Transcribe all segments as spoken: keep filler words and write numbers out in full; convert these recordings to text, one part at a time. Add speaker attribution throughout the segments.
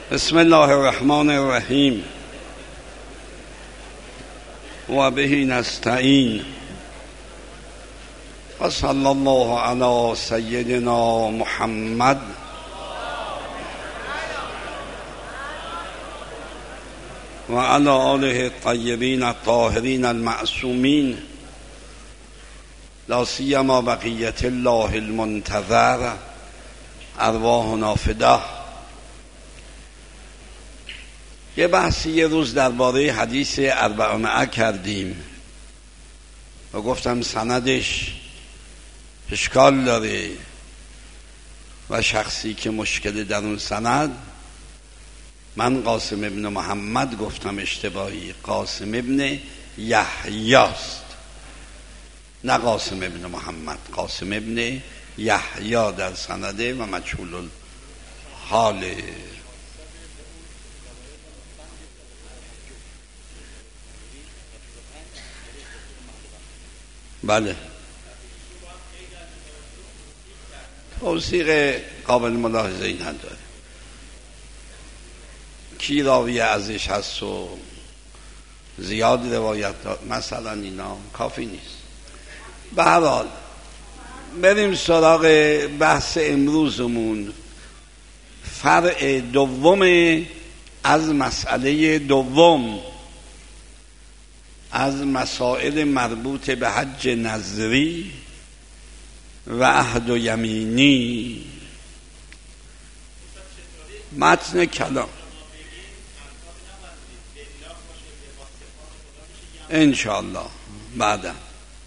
Speaker 1: بسم الله الرحمن الرحیم و به نستعین و صلی الله علی سیدنا محمد و علی آله الطیبین الطاهرین المعصومین لا سیما بقیت الله المنتظر ارواحنا فداه. یه بحثی یه روز درباره حدیث اربعمائه کردیم و گفتم سندش اشکال داره و شخصی که مشکل در اون سند، من قاسم ابن محمد گفتم اشتباهی، قاسم ابن یحیاست نه قاسم ابن محمد، قاسم ابن یحیا در سنده و مجهول الحاله. بله، توثیق قابل ملاحظه این نداره، کی راوی ازش هست و زیاد روایت داد مثلا، اینا کافی نیست. به هر حال بریم سراغ بحث امروزمون، فرع دوم از مسئله دوم از مسائل مربوط به حج نظری و عهد و یمینی. متن کلام انشاءالله بعدا.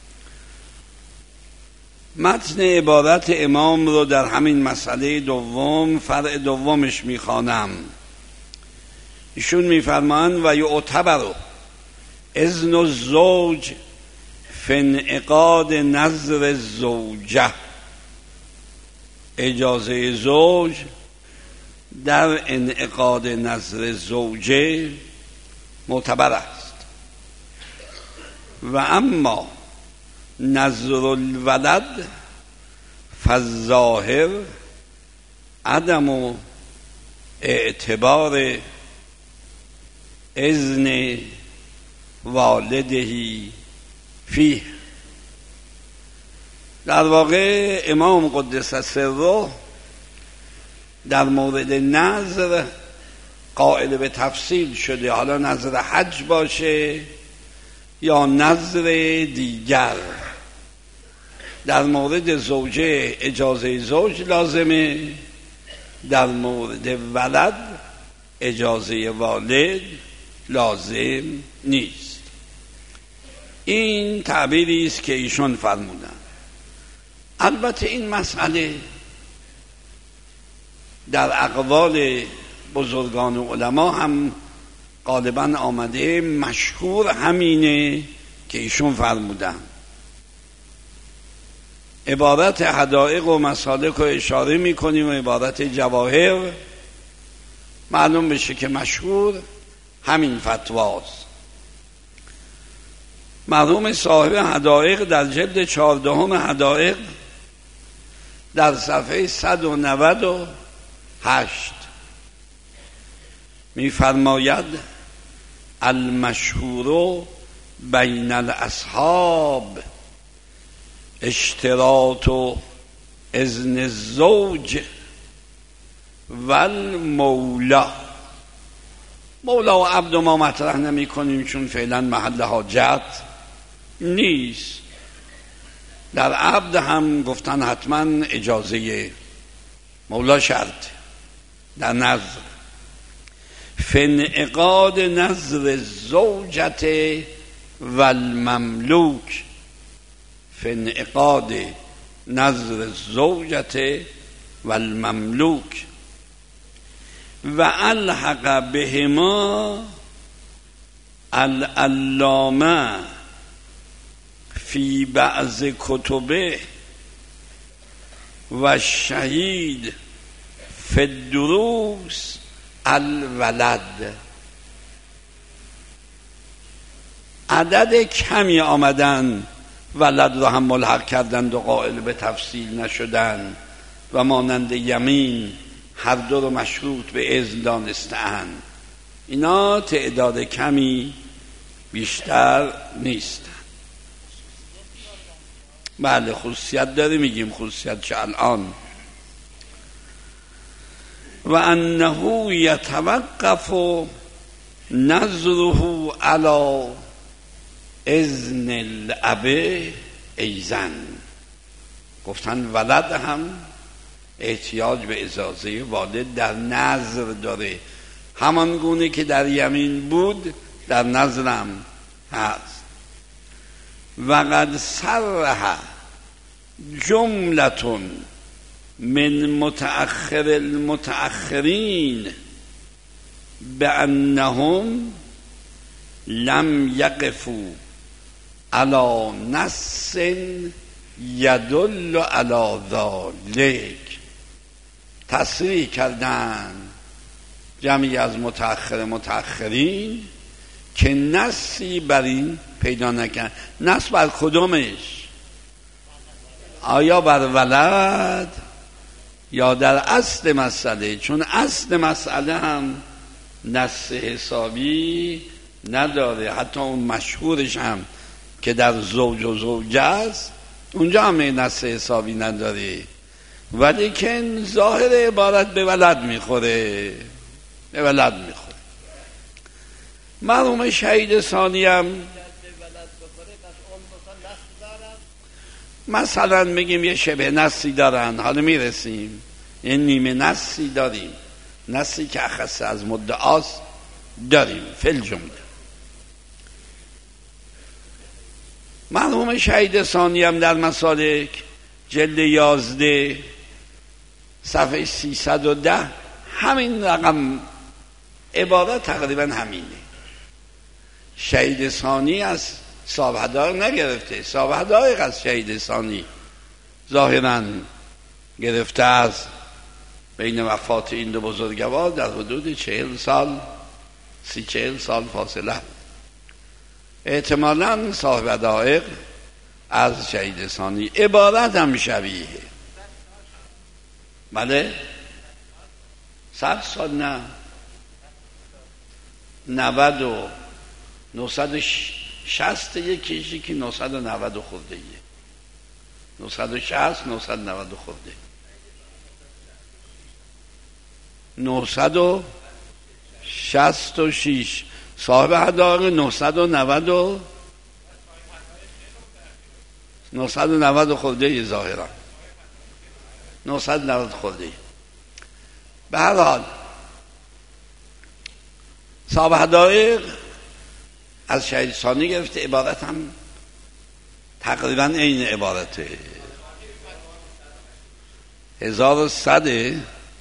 Speaker 1: متن عبارت امام رو در همین مسئله دوم فرع دومش میخوانم. ایشون میفرمان و یعتبر اذن الزوج فی انعقاد نظر الزوجه، اجازه زوج در انعقاد نظر زوجه معتبر است. و اما نظر الولد فالظاهر عدم اعتبار اذن والدهی فیه. در واقع امام قدس سره در مورد نظر قائل به تفصیل شده، حالا نظر حج باشه یا نظر دیگر. در مورد زوجه اجازه زوج لازمه، در مورد ولد اجازه والد لازم نیست. این تعبیری است که ایشون فرمودن. البته این مسئله در اقوال بزرگان و علما هم غالبا آمده، مشهور همینه که ایشون فرمودن. عبارت حدائق و مسالک رو اشاره میکنیم و عبارت جواهر معلوم بشه که مشهور همین فتواست. مرحوم صاحب حدائق در جلد چهاردهم حدائق در صفحه صد و نود و هشت می‌فرماید المشهور بین الاصحاب اشتراط اذن الزوج والمولا. مولا و عبد ما مطرح نمی کنیم چون فعلا محل حاجت نیست. در عبد هم گفتن حتما اجازه مولا شرط در نظر. فانعقاد نظر زوجت و المملوک، فانعقاد نظر زوجت و المملوک و الحق بهما العلامه فی بعض کتبه و شهید فی الدروس الولد. عدد کمی آمدن ولد رو هم ملحق کردند و قائل به تفصیل نشدن و مانند یمین هر دو رو مشروط به اذن دانسته‌اند، اینا تعداد کمی بیشتر نیستن. بله خصوصیت داره، میگیم خصوصیت چه الان. و انه یتوقف نظره علی اذن الاب ایزن. گفتن ولد هم احتیاج به اجازه والد در نظر داره، همان گونه که در یمین بود در نظرم هست. و قد صرح جملتون من متأخر المتأخرین بأنهم لم یقفوا علی نص یدل علی ذلک. تصریح کردن جمعی از متأخر متأخرین که نصی بر این پیدا نکرد. نص بر کدومش؟ آیا بر ولد یا در اصل مسئله؟ چون اصل مسئله هم نص حسابی نداره، حتی اون مشهورش هم که در زوج و زوجه است اونجا هم نص حسابی نداره، ولی که ظاهر عبارت به ولد میخوره، به ولد میخوره. مرحوم شهید ثانی هم مثلا میگیم یه شبه نصی دارن، حالا میرسیم یه نیمه نصی داریم، نصی که اخص از مدعاست داریم فل جمله. مرحوم شهید ثانی هم در مسالک جلد یازده صفحه سیصد و ده همین رقم عبارت تقریبا همینه. شهید ثانی از صاحب حدایق نگرفته، صاحب حدایق از شهید ثانی ظاهرا گرفته است. بین وفات این دو بزرگوار در حدود چهل سال سی چهل سال فاصله، احتمالاً صاحب حدایق از شهید ثانی. عبارت هم شبیه. بله صد سال نه، نود و نهصد و شصت یکیشی که نهصد و نود خورده ایه، نهصد و شصت نهصد و نود خورده، نهصد و شصت و شش صاحب حدایق نهصد و نود نهصد و نود خورده ظاهرا نهصد و نود خورده. به هر حال صاحب حدایق از شهید ثانی گرفته، عبارت هم تقریبا این عبارته. هزار و صده.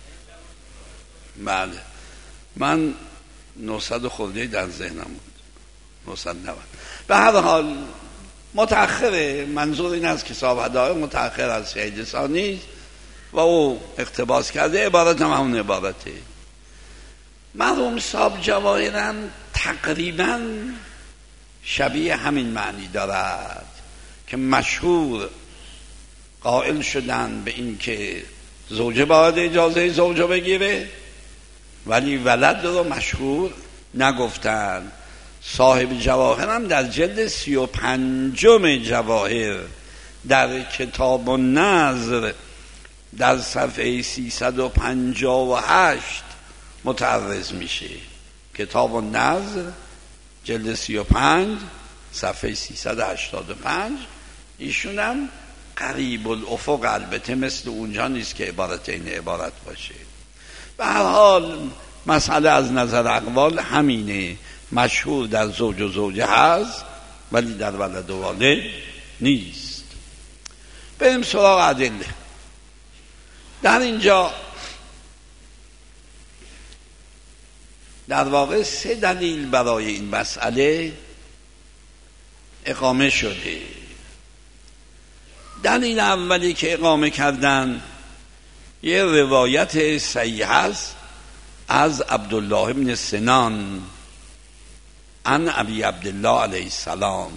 Speaker 1: بله من نهصد خورده در ذهنم بود، نهصد و نود. به هر حال متأخره، منظور این است که صاحب حدایق متأخر از شهید ثانی و او اقتباس کرده، عبارت هم همون عبارته. مرحوم صاحب جواهرم تقریبا شبیه همین معنی دارد که مشهور قائل شدن به این که زوجه باید اجازه زوجه بگیره، ولی ولد رو مشهور نگفتن. صاحب جواهر هم در جلد سی و پنجم جواهر در کتاب النظر در صفحه سیصد و پنجاه و هشت متعرض میشه. کتاب النظر جلد سی و پنج صفحه سیصد و هشتاد و پنج. ایشون هم قریب الافق، البته مثل اونجا نیست که عبارت این عبارت باشه. به هر حال مسئله از نظر اقوال همینه، مشهور در زوج و زوجه هست ولی در ولد و والد نیست. بریم سراغ ادله. در اینجا در واقع سه دلیل برای این مسئله اقامه شده. دلیل اولی که اقامه کردن یه روایت صحیح است از عبدالله بن سنان عن ابی عبدالله علیه السلام،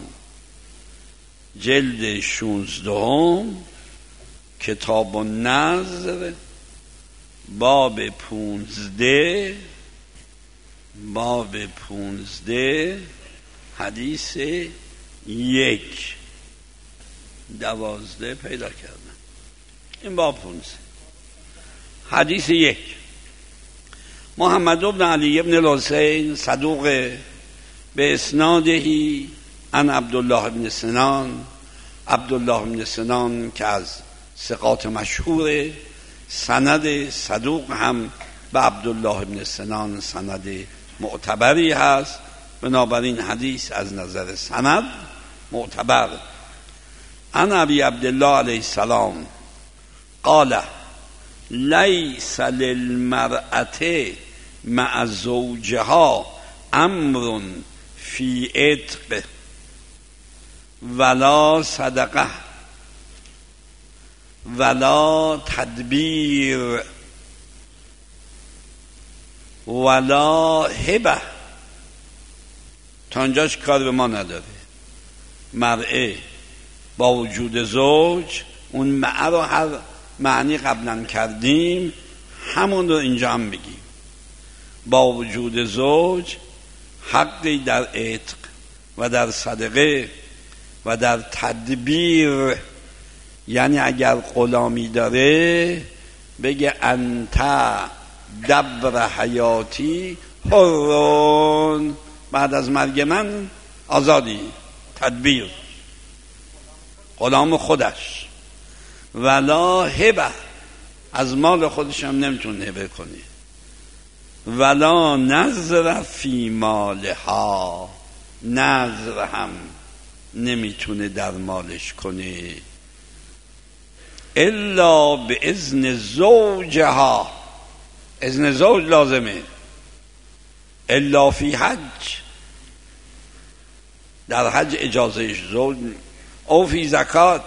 Speaker 1: جلد شانزدهم کتاب النظر باب پونزده باب پونزده حدیث یک دوازده پیدا کردم. این باب پونزده حدیث یک. محمد بن علی بن الحسین صدوق به اسنادهی عن عبدالله بن سنان. عبدالله بن سنان که از ثقات مشهوره، سند صدوق هم به عبدالله بن سنان سند معتبری هست، بنابراین حدیث از نظر سند معتبر. عن ابی عبدالله علیه السلام قال لیس للمرأة مع زوجها امر فی عتق ولا صدقه ولا تدبیر ولا هبه. تا اینجاش کار به ما نداره. مرأه با وجود زوج، اون معه رو هر معنی قبلا کردیم، همون رو اینجا هم بگیم. با وجود زوج حقی در عتق و در صدقه و در تدبیر، یعنی اگر غلامی داره بگه انت دبر حیاتی حرون، بعد از مرگ من آزادی. تدبیر غلام خودش. ولا هبه، از مال خودش هم نمیتونه هبه کنی. ولا نظر فی مالها، نظر هم نمیتونه در مالش کنه الا به اذن زوجها. اذن زوج لازمه. الا فی حج، در حج اجازه زوج، او فی زکات،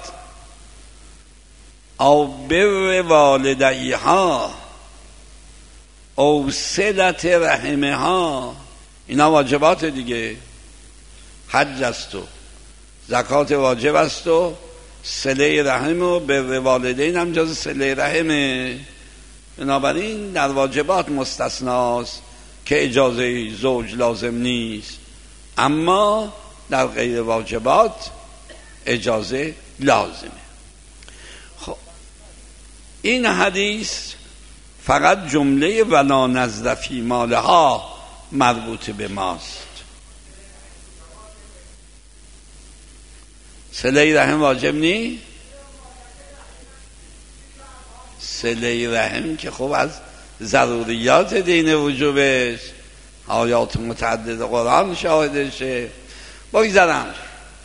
Speaker 1: او بر والدیها، او صلت رحمها. اینا واجبات دیگه. حج است و زکات واجب است و صله رحم و بر والدین هم جز صله رحمه. بنابراین در واجبات مستثناست که اجازه زوج لازم نیست، اما در غیر واجبات اجازه لازمه. خب این حدیث فقط جمله ولا نظر فی مالها مربوط به ماست. صله رحم واجب نی؟ صله رحم که خب از ضروریات دین وجوبش، آیات متعدد قرآن شاهدشه. بگذارم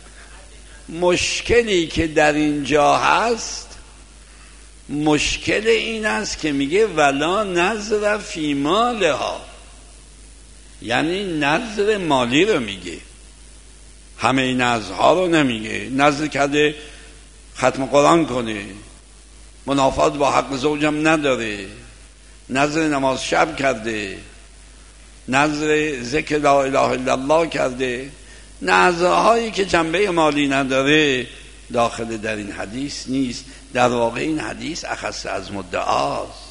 Speaker 1: مشکلی که در اینجا هست، مشکل این است که میگه ولا نظر فی مالها، یعنی نظر مالی رو میگه، همه این نظرها رو نمیگه. نظر کرده ختم قرآن کنه، منافات با حق زوجم نداره، نظر نماز شب کرده، نظر ذکر لا اله الا الله کرده، نظرهایی که جنبه مالی نداره داخل در این حدیث نیست. در واقع این حدیث اخص از مدعاست.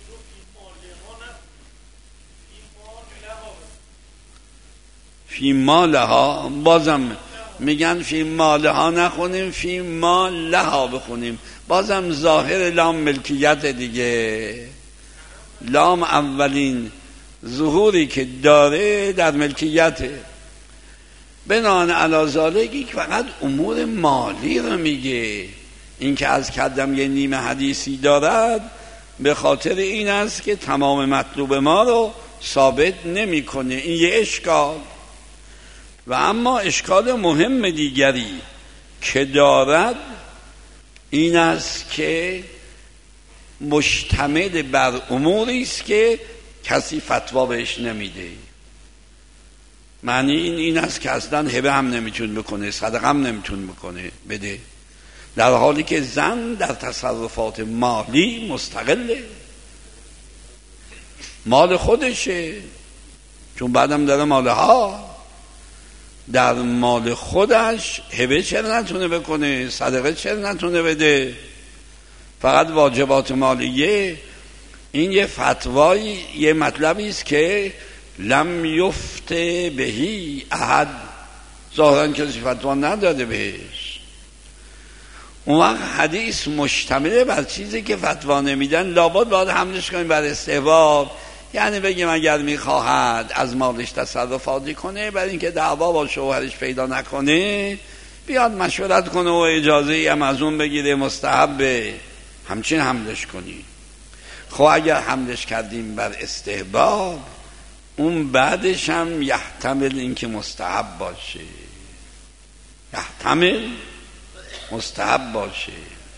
Speaker 1: فی مالها، بازم میگن فی مالها نخونیم، فی مالها بخونیم. بازم ظاهر لام ملکیت دیگه. لام اولین ظهوری که داره در ملکیته. بنان علی ذالک فقط امور مالی رو میگه. این که از کردم یه نیمه حدیثی دارد به خاطر این است که تمام مطلوب ما رو ثابت نمیکنه. این یه اشکال. و اما اشکال مهم دیگری که دارد این است که مشتمل بر اموری است که کسی فتوا بهش نمیده. معنی این این است که اصلا هبه هم نمیتونه بکنه، صدقه هم نمیتونه بکنه بده، در حالی که زن در تصرفات مالی مستقله، مال خودشه، چون بعدم داره مالها. در مال خودش هبه چرا نتونه بکنه، صدقه چرا نتونه بده؟ فقط واجبات مالیه. این یه فتوایی، یه مطلبی است که لم یفته بهی احد، ظاهرا کسی فتوا نداده بهش. اون وقت حدیث مشتمل بر چیزی که فتوا نمیدن، لابد باید حملش کنیم بر استحباب. یعنی بگیم اگر میخواهد از مالش تصرفاتی کنه، برای اینکه دعوا با شوهرش پیدا نکنه، بیاد مشورت کنه و اجازه هم از اون بگیره، مستحبه، همچین حملش کنی. خب اگر حملش کردیم بر استحباب، اون بعدش هم یحتمل این که مستحب باشه، یحتمل مستحب باشه.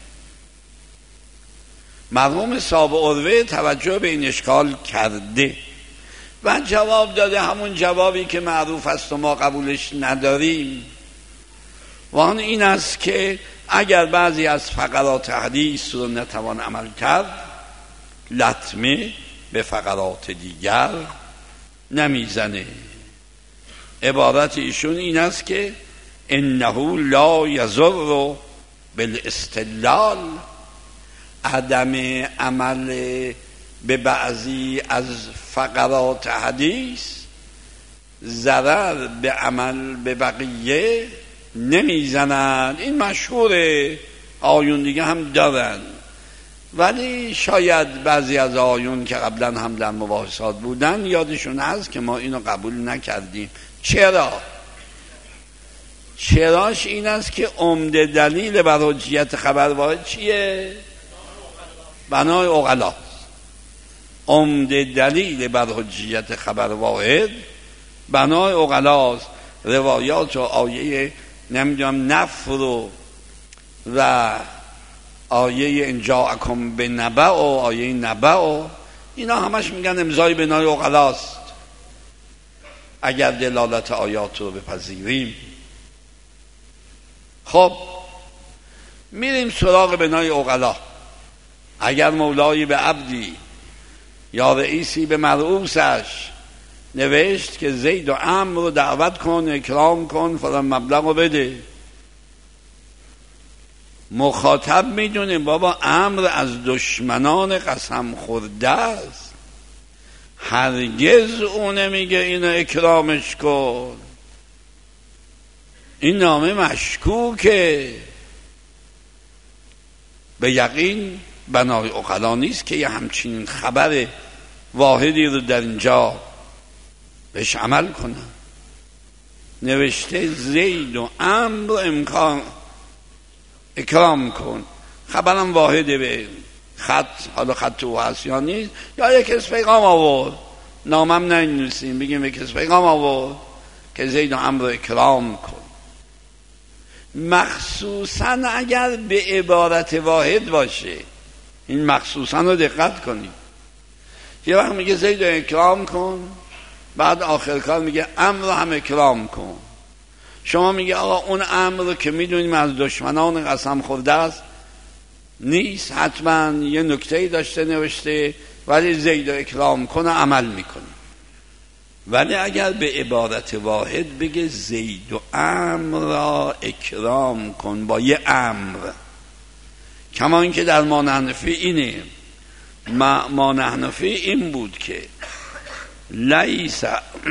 Speaker 1: مرحوم صاحب عروه توجه به این اشکال کرده و جواب داده، همون جوابی که معروف است و ما قبولش نداریم، و آن این است که اگر بعضی از فقرات حدیث رو نتوان عمل کرد، لطمه به فقرات دیگر نمیزنه. عبارت ایشون این است که انه لا یضر بالاستدلال، عدم عمل به بعضی از فقرات حدیث ضرر به عمل به بقیه نمیزنند. این مشهوره، آیون دیگه هم دارن، ولی شاید بعضی از آیون که قبلا هم در مباحثات بودن یادشون هست که ما اینو قبول نکردیم. چرا؟ چراش این است که عمده دلیل بر حجیت خبر واحد چیه؟ بنای عقلا. عمده دلیل بر حجیت خبر واحد بنای عقلاست. روایات و آیه نمیدونم نفر و و آیه ان جاءکم بنبأ و آیه نبأ و اینا همش میگن امضای بنای عقلاست. اگر دلالت آیات رو بپذیریم، خب میریم سراغ بنای عقلا. اگر مولایی به عبدی یا رئیسی به مرؤوسش نوشت که زید و عمرو رو دعوت کن، اکرام کن، فلان مبلغ رو بده، مخاطب میدونه بابا عمرو از دشمنان قسم خورده است، هرگز اون نمیگه اینو اکرامش کن. این نامه مشکوکه، به یقین بنای عقلا نیست که یه همچین خبر واحدی رو در اینجا بهش عمل کنن. نوشته زید و عمرو امکان اکرام کن، خبرم واحده، به خط، حالا خط او هست یا نیست، یا یک اسم پیغام آورد، نامم ننویسیم، بگیم یک اسم پیغام آورد که زید و عمرو اکرام کن. مخصوصا اگر به عبارت واحد باشه، این مخصوصا رو دقت کنید. یه وقت میگه زید رو اکرام کن، بعد آخر کار میگه عمرو رو هم اکرام کن. شما میگه آقا اون عمرو رو که میدونیم از دشمنان قسم خورده است نیست، حتما یه نکته‌ای داشته نوشته، ولی زید رو اکرام کن و عمل میکنه. ولی اگر به عبارت واحد بگه زید و عمرو را اکرام کن با یه امر، کما این که در ما نحنفی اینه، ما, ما نحنفی این بود که لیس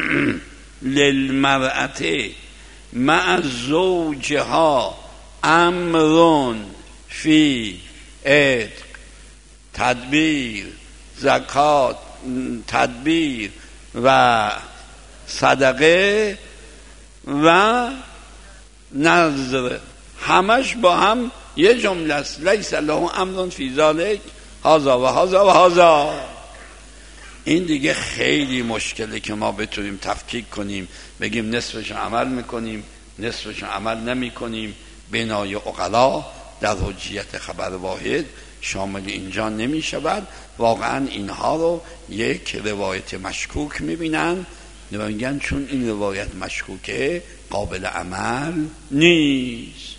Speaker 1: للمرأة مع زوجها امرون فی عتق، تدبیر، زکات، تدبیر و صدقه و نذر، همش با هم یه جمله است. لیس له امرون فی ذلک هذا و هذا و هذا. این دیگه خیلی مشکله که ما بتونیم تفکیک کنیم، بگیم نصفش عمل میکنیم، نصفش عمل نمی کنیم. بنای عقلا در حجیت خبر واحد شامل اینجا نمی شود. واقعا اینها رو یک روایت مشکوک میبینن و میگن چون این روایت مشکوکه قابل عمل نیست.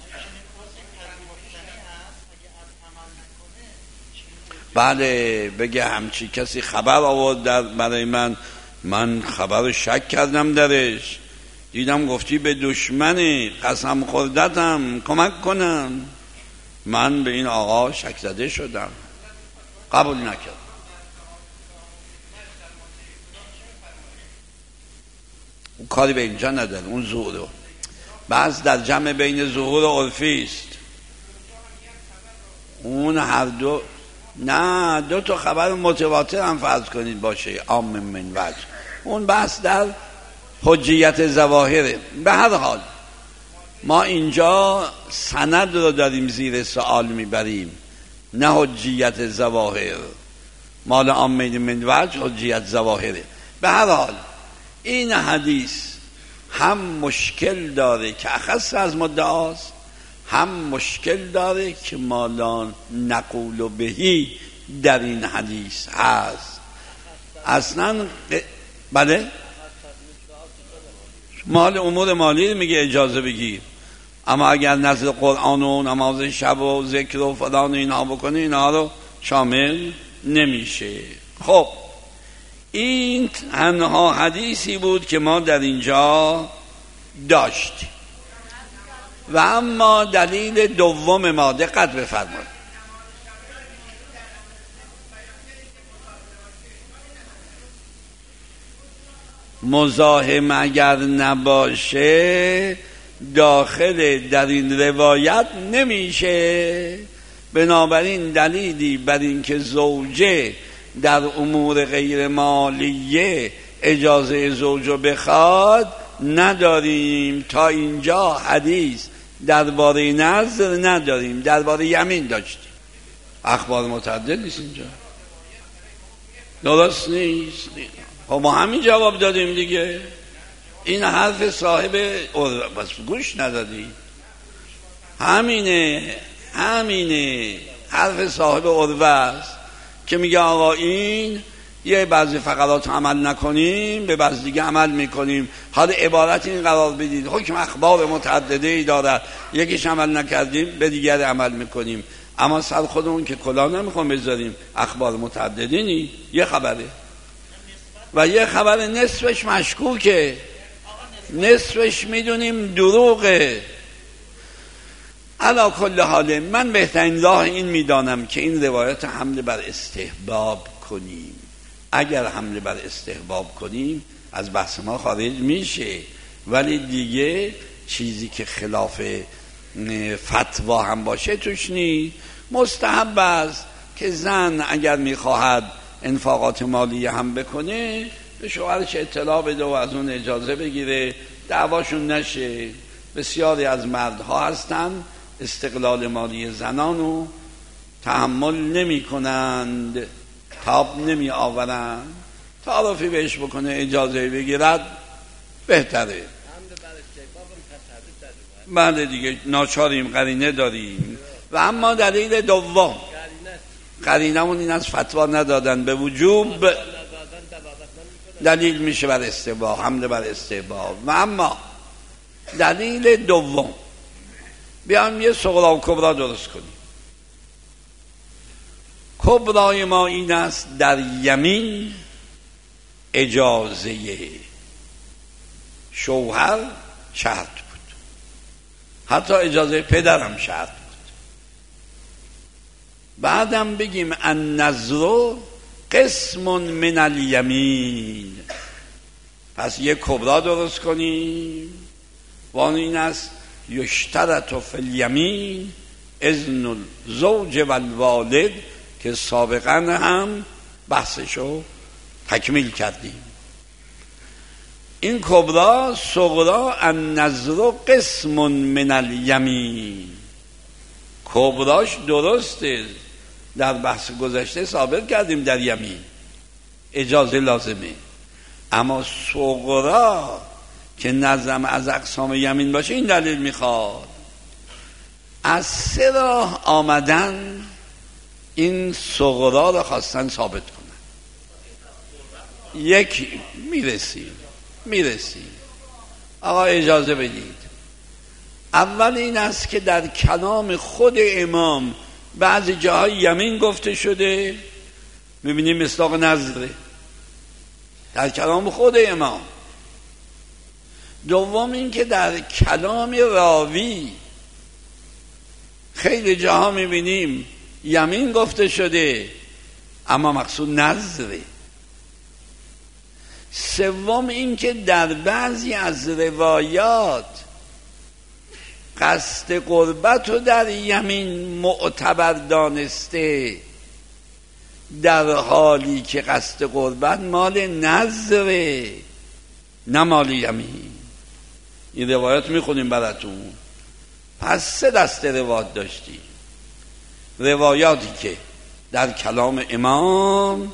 Speaker 1: بله، بگه همچی کسی خبر آورد در برای من، من خبر شک کردم درش، دیدم گفتی به دشمنی قسم خوردتم کمک کنم، من به این آقا شک زده شدم، قبول نکرد. اون کاری به اینجا نداره، اون ظهور بس در جمع بین ظهور و عرفی است. اون هر دو نه دو تا خبر متواتر هم فرض کنید باشه عام من وجه، اون بحث در حجیت ظواهره. به هر حال ما اینجا سند رو داریم زیر سوال میبریم، نه حجیت ظواهر. مال عام من وجه حجیت ظواهره. به هر حال این حدیث هم مشکل داره که اخص از مدعاست، هم مشکل داره که مالان نقول و بهی در این حدیث هست. اصلا بله مال امور مالی میگه اجازه بگیر، اما اگر نزد قرآن و نماز شب و ذکر و فلان اینها بکنی اینها رو شامل نمیشه. خب این تنها حدیثی بود که ما در اینجا داشتیم. و اما دلیل دوم ما دقت بفرمایید، مزاحم اگر نباشه داخل در این روایت نمیشه. بنابراین دلیلی بر این که زوجه در امور غیر مالیه اجازه زوجو بخواد نداریم. تا اینجا حدیث درباره نظر نداریم، درباره یمین داشتیم. اخبار متعدد نیست اینجا، درست نیست. خب ما همین جواب دادیم دیگه. این حرف صاحب بس گوش ندادی، همینه همینه حرف صاحب عروه است که میگه آقا این یه بعضی فقرات عمل نکنیم به بعضی دیگه عمل میکنیم. حالا عبارت این قرار بدید حکم اخبار متعدده ای دارد، یکیش عمل نکردیم به دیگر عمل میکنیم، اما سر خودمون که کلاه نمیخوام بذاریم. اخبار متعدده نی یه خبره و یه خبر نصفش مشکوکه، نصفش میدونیم دروغه. علا کل حال من بهترین راه این میدانم که این روایت حمله بر استحباب کنیم. اگر حمله بر استحباب کنیم از بحث ما خارج میشه، ولی دیگه چیزی که خلاف فتوا هم باشه توش نیست. مستحب است که زن اگر میخواهد انفاقات مالی هم بکنه به شوهرش اطلاع بده و از اون اجازه بگیره، دعواشون نشه. بسیاری از مردها هستن استقلال مالی زنانو تحمل نمی کنند، تاب نمی آورند، تعارفی بهش بکنه اجازه بگیرد بهتره. بله دیگه ناچاریم، قرینه داریم. و اما دلیل دوم قرینمون این از فتوا ندادن به وجوب دلیل میشه بر استحباب، حمله بر استحباب. و اما دلیل دوم بیام یه صغرا و کبرا درست کنیم. کبرای ما این است در یمین اجازه شوهر شرط بود، حتی اجازه پدرم شرط بود. بعدم بگیم النذر قسم من الیمین، پس یک کبرا درست کنیم و آن این است یشترط فی الیمین اذن الزوج و الوالد که سابقا هم بحثشو تکمیل کردیم. این کبرا صغرا النذر قسم من الیمین، کبراش درسته در بحث گذشته ثابت کردیم در یمین اجازه لازمه، اما صغرا که نظم از اقسام یمین باشه این دلیل میخواد. از سه راه آمدن این صغرا رو خواستن ثابت کنن. یک میرسیم میرسیم آقا اجازه بدید. اول این است که در کلام خود امام بعضی جاهای یمین گفته شده، میبینیم مصداق نظره در کلام خود امام. دوم این که در کلام راوی خیلی جاها میبینیم یمین گفته شده اما مقصود نظره. سوم این که در بعضی از روایات قصد قربت رو در یمین معتبر دانسته، در حالی که قصد قربت مال نظره نه مال یمین. این روایات میخونیم براتون. پس سه دسته روایات داشتیم. روایاتی که در کلام امام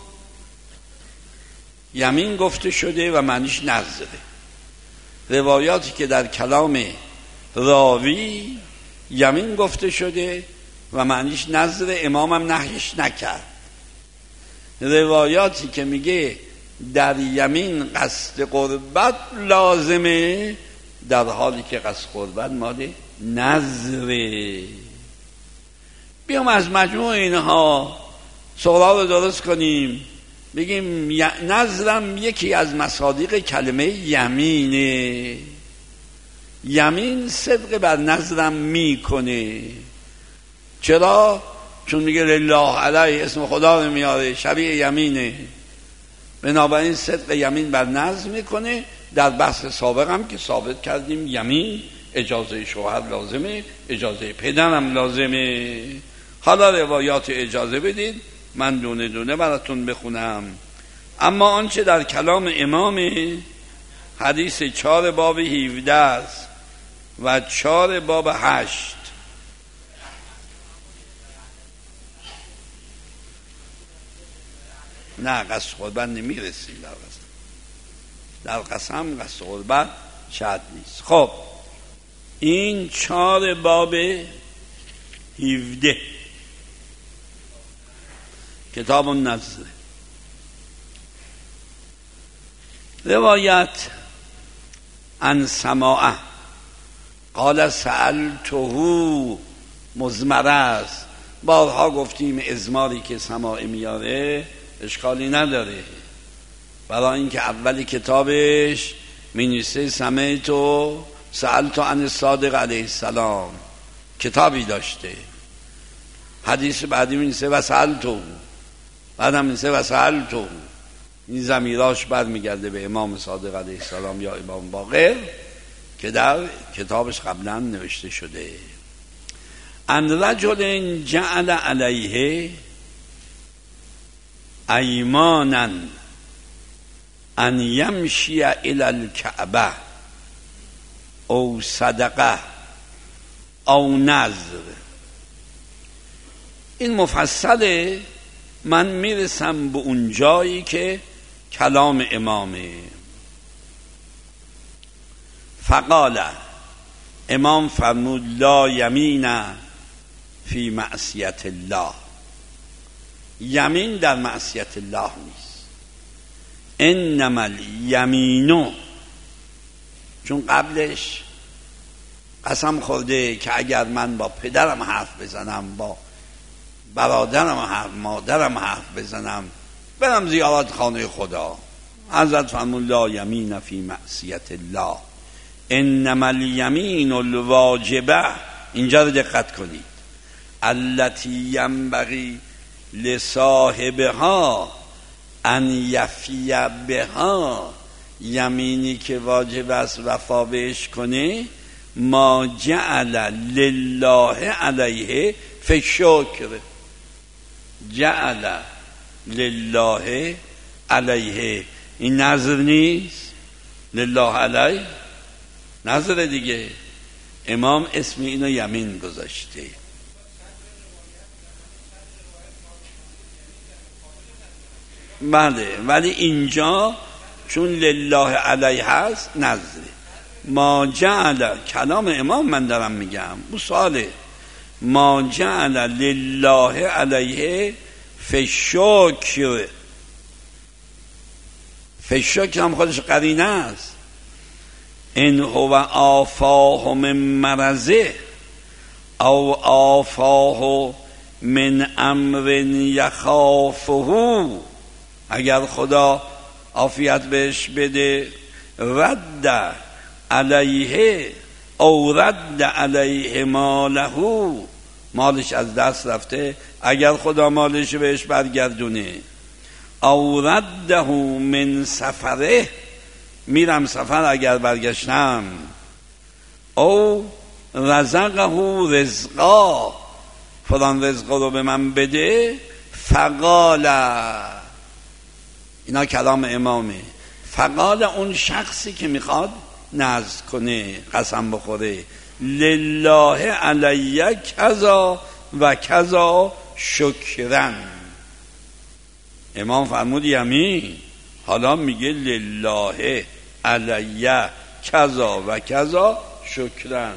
Speaker 1: یمین گفته شده و معنیش نظره، روایاتی که در کلام راوی یمین گفته شده و معنیش نظر، امام هم نهیش نکرد. روایاتی که میگه در یمین قصد قربت لازمه، در حالی که قصد قربت مال نظره. بیام از مجموع اینها سوال رو درست کنیم، بگیم نظرم یکی از مصادیق کلمه یمینه، یمین صدق بر نظرم میکنه. چرا؟ چون میگه لله علیه، اسم خدا رو میاره، شبیه یمینه، بنابراین صدق یمین بر نظر میکنه. در بحث سابق هم که ثابت کردیم یمین اجازه شوهر لازمه، اجازه پدرم لازمه. حالا روایات اجازه بدید من دونه دونه براتون بخونم. اما آنچه در کلام امام، حدیث چهار باب هفده است و چهار باب هشت. نه قصد قربت نمیرسیم در قسم، در قسم قصد قربت شرط نیست. خب این چهار باب هفده کتاب النظر. روایت عن سماعه قال سألته مزمره است. بارها گفتیم ازماری که سماعه میاره اشکالی نداره، برای اینکه اولی کتابش مینویسه سمعتو سألتو عن الصادق علیه السلام، کتابی داشته. حدیث بعدی مینویسه و سألتو، بعدم مینویسه و سألتو. این ضمیراش برمیگرده به امام صادق علیه السلام یا امام باقر که در کتابش قبلا نوشته شده. ان رجل جعل علیه ایمانا ان یمشی الی الکعبه او صدقه او نذر. این مفصله، من میرسم به اون جایی که کلام امامه. فقال، امام فرمود لا یمین فی معصیت الله، یمین در معصیت الله نیست. انما الیمینو، چون قبلش قسم خورده که اگر من با پدرم حرف بزنم، با برادرم حرف، مادرم حرف بزنم، برم زیارت خانه خدا. حضرت فرمود لا یمین فی معصیت الله، انما الیمین الواجبه. اینجا رو دقت کنید. التی ینبغی لصاحبها ان یفی بها، یمینی که واجب است وفا بهش کنه. ما جعل لله علیه فی شکر، جعل لله علیه، این نظر نیست، لله علیه نظر دیگه. امام اسم اینو یمین گذاشته. بله، ولی اینجا چون لله علیه هست نظره. ما جعل، کلام امام من دارم میگم، اون سواله. ما جعل لله علیه فی شکر، فی شکر هم خودش قرینه است. ان هو آفاه من مرضه او آفاه من امر یخافه، اگر خدا عافیت بهش بده رد علیه او رد علیه ماله، مالش از دست رفته، اگر خدا مالش بهش برگردونه. او رده من سفره، میرم سفر اگر برگشتم، او رزقه رزقا، فلان رزق رو به من بده، فقال، اینا کلام امامه، فقال اون شخصی که میخواد نذر کنه، قسم بخوره، لله علی کذا و کذا شکرن. امام فرمود یمین، حالا میگه لله علی کذا و کذا شکرن،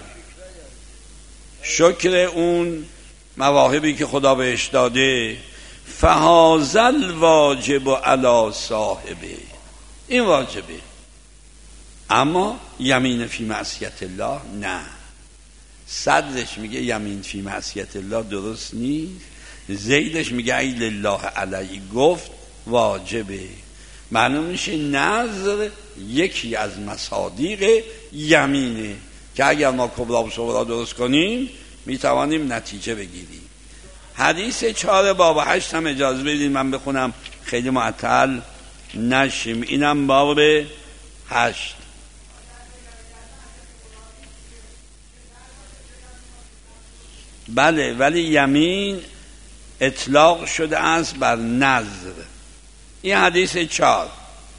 Speaker 1: شکر اون مواهبی که خدا بهش داده. فهازل واجب علی صاحبه، این واجبه. اما یمین فی معصیت الله نه. صدرش میگه یمین فی معصیت الله درست نیست، زیدش میگه ای لله علی گفت واجبه. معلوم میشه نظر یکی از مصادیق یمینه که اگر ما کبرا و صغرا درست کنیم میتوانیم نتیجه بگیریم. حدیث چهار باب هشت هم اجازه بدید من بخونم خیلی معطل نشیم. اینم باب هشت. بله، ولی یمین اطلاق شده است بر نذر. این حدیث چهار.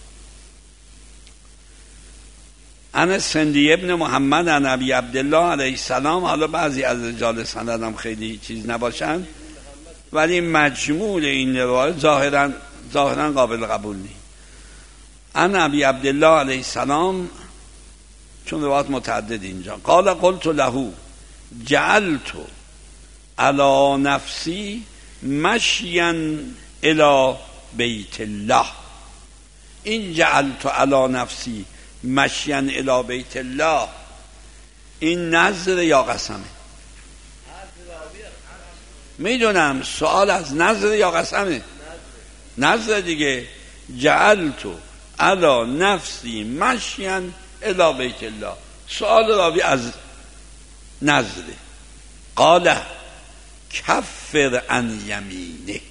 Speaker 1: انا سندی ابن محمد عن ابی عبدالله علیه السلام. حالا بعضی از رجال سند هم خیلی چیز نباشن، ولی مجموع این روایت ظاهرا ظاهرا قابل قبول نیست. ان ابی عبدالله علیه السلام، چون روایت متعدد اینجا، قال قلت له جعلت علی نفسی مشیا الی بیت الله. این جعلت علی نفسی مشیا الی بیت الله، این نذر یا قسمه؟ میدونم، سوال از نذر یا قسمه؟ نذر دیگه. جعلت علی نفسی مشیا الی بیت الله، سوال راوی از نذر. قال کفر عن یمینک.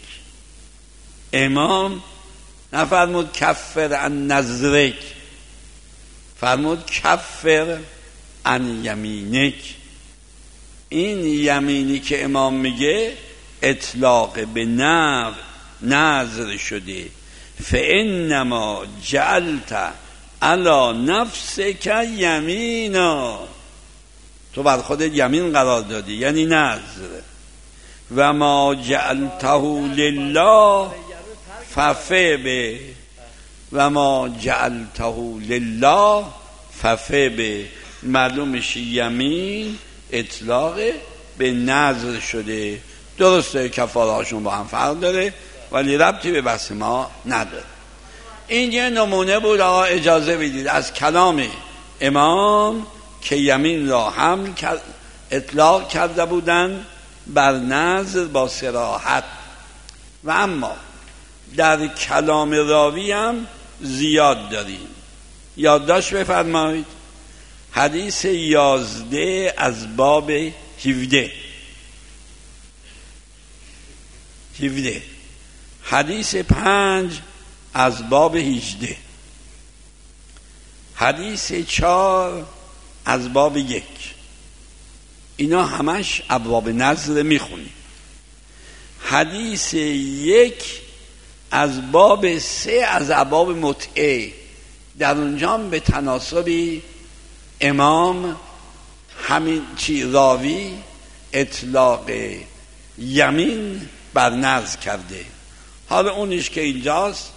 Speaker 1: امام نفرمود کفر عن نذرک، فرمود کفر عن یمینک. این یمینی که امام میگه اطلاق به نذر نذر شده. فانما جعلت علی نفسک یمینا، تو بر خودت یمین قرار دادی یعنی نذر. و ما جعلته لله ففه به، و ما جعلته لله ففه به. معلومش یمین اطلاق به نذر شده. درسته کفاره هاشون با هم فرق داره ولی ربطی به بحث ما نداره. این یه نمونه بود. آقا اجازه بدید از کلام امام که یمین را هم اطلاق کرده بودن بر نذر با صراحت. و اما در کلام راوی هم زیاد داریم. یادداشت بفرمایید. حدیث یازده از باب هفده هفده حدیث پنج از باب هجده، حدیث چهار از باب یک. اینا همش ابواب نذر میخونیم. حدیث یک از باب سه از ابواب متعه، در اونجا به تناسبی امام همین چی راوی اطلاق یمین بر نذر کرده. حالا اونیش که اینجاست،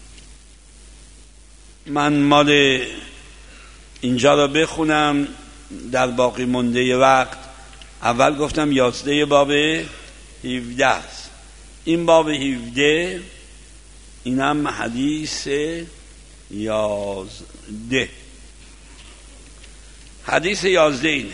Speaker 1: من مال اینجا را بخونم در باقی مونده وقت. اول گفتم یازده باب هفده است. این باب هفده اینم حدیث یازده. حدیث یازده اینه: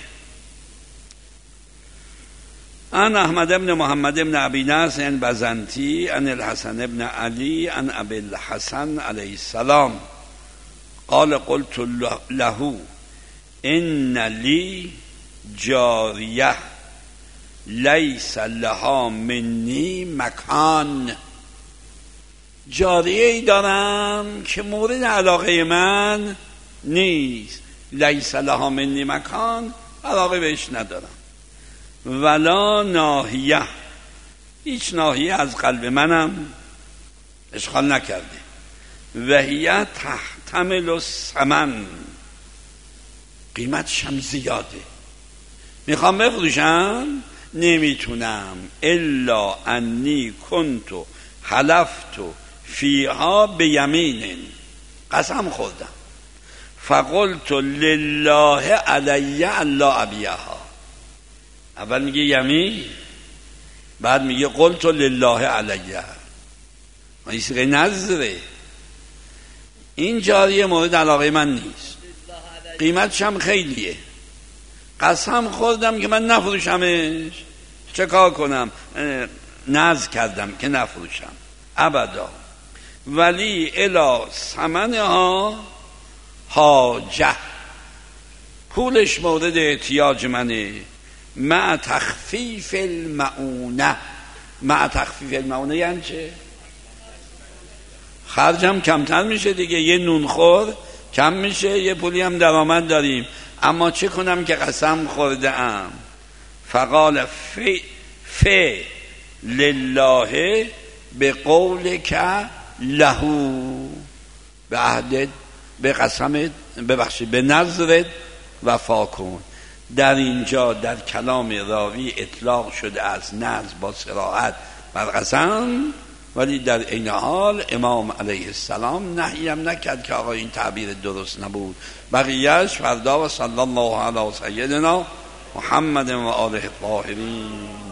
Speaker 1: ان احمد ابن محمد ابن ابی نصر بزنتی ان الحسن ابن علی ان ابی الحسن علیه السلام قال قلت له ان لی جاریه لیس لها منی مکان. جاریه ای دارم که مورد علاقه من نیست لیس لها منی مکان، علاقه بهش ندارم. ولا ناحیه، هیچ ناحیه از قلب منم اشغال نکرده. و هی تحتمل الثمن، قیمتش هم زیاده، میخوام بفروشم نمیتونم. الا انی کنتو حلفتو فیها بیمین، قسم خوردم. فقلت لله علی الا ابیعها. اول میگه یمین، بعد میگه قلت لله علیه. این سیغه نظره، این جاریه مورد علاقه من نیست، قیمتش هم خیلیه، قسم خوردم که من نفروشمش. چه کار کنم؟ نذر کردم که نفروشم ابدا. ولی الی ثمنها حاجه، پولش مورد احتیاج منه. مع تخفیف المعونه. مع تخفیف المعونه یعنی چه؟ خرجم کمتر میشه دیگه، یه نونخور کم میشه، یه پولی هم درآمد داریم. اما چه کنم که قسم خورده ام؟ فقال فی فی لله به قول که لهو، به عهدت، به قسمت، ببخشید به نظرت وفا کن. در اینجا در کلام راوی اطلاق شده از نظر با صراحت بر قسم، ولی در این حال امام علیه السلام نهیم نکرد که آقا این تعبیر درست نبود. بقیهش فردا. و صلی الله علی سیدنا محمد و آله الطاهرین.